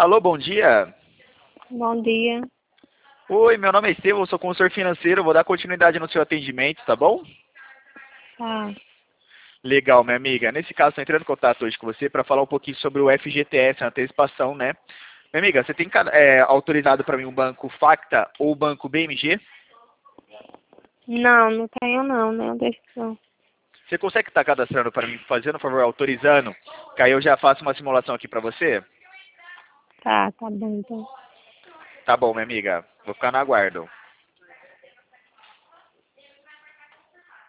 Alô, bom dia. Bom dia. Oi, meu nome é Estevão, sou consultor financeiro, vou dar continuidade no seu atendimento, tá bom? Tá. Legal, minha amiga. Nesse caso, estou entrando em contato hoje com você para falar um pouquinho sobre o FGTS, a antecipação, né? Minha amiga, você tem autorizado para mim um banco Facta ou o banco BMG? Não, não tenho não, né? Deixa não. Você consegue estar cadastrando para mim, fazendo um favor, autorizando? Que aí eu já faço uma simulação aqui para você? Tá bom então. Tá bom, minha amiga. Vou ficar no aguardo.